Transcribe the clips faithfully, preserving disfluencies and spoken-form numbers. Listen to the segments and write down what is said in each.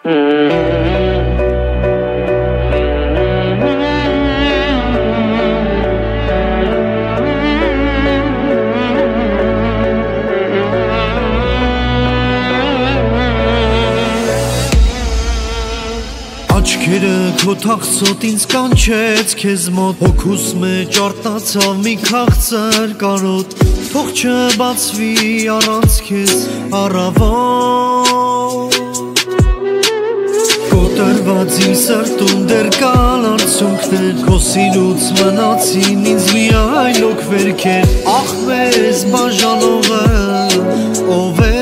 Աչքերը քո թախծոտ ինձ կանչեց քեզ մոտ Հոգուս մեջ արտնացավ մի քաղցր կարոտ Թող չբացվի առանց քեզ առավոտ Կոտրված իմ սրտում դեռ կան արցունքներ Քո սիրուց մնացին ինձ միայն լոքվերքեր Ախ մեզ բաժանողը ով է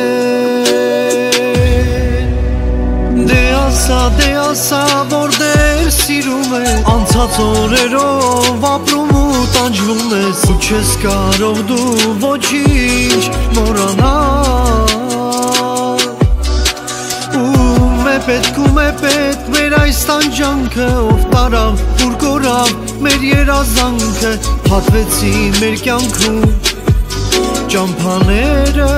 Դե ասա, դե ասա, որ դեր սիրում է Անցած օրերով ապրում ու տանջվում ես Ու չես կարող դու ոչինչ մոռանալ Ում է պետք, ում է պետք մեր այս տանջանքը Ով տարավ, ուր կորավ մեր երազանքը Փաթվեցի մեր կյանքում ճամփաները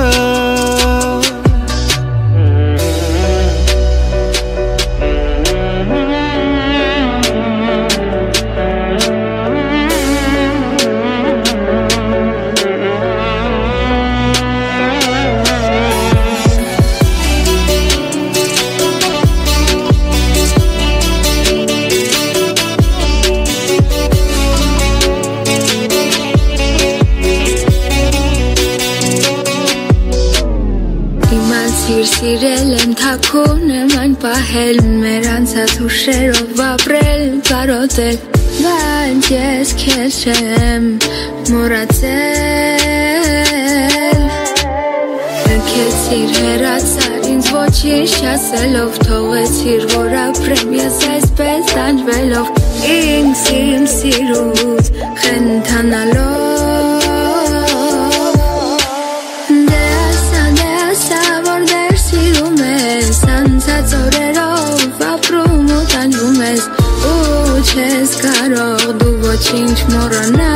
Սիրել եմ թաքուն եմ այն պահել Մեր անցած հուշերով ապրել, կարոտել Բայց ես քեզ չեմ մոռացել Քեցիր հեռացար ինձ ոչինչ չասելով Թողեցիր որ ապրեմ ես այսպես տանջվելով Ինձ իմ սիրուց խենթանալով Անցած օրերով ապրում ու տանջվում ես Ու չես կարող դու ոչինչ մոռանալ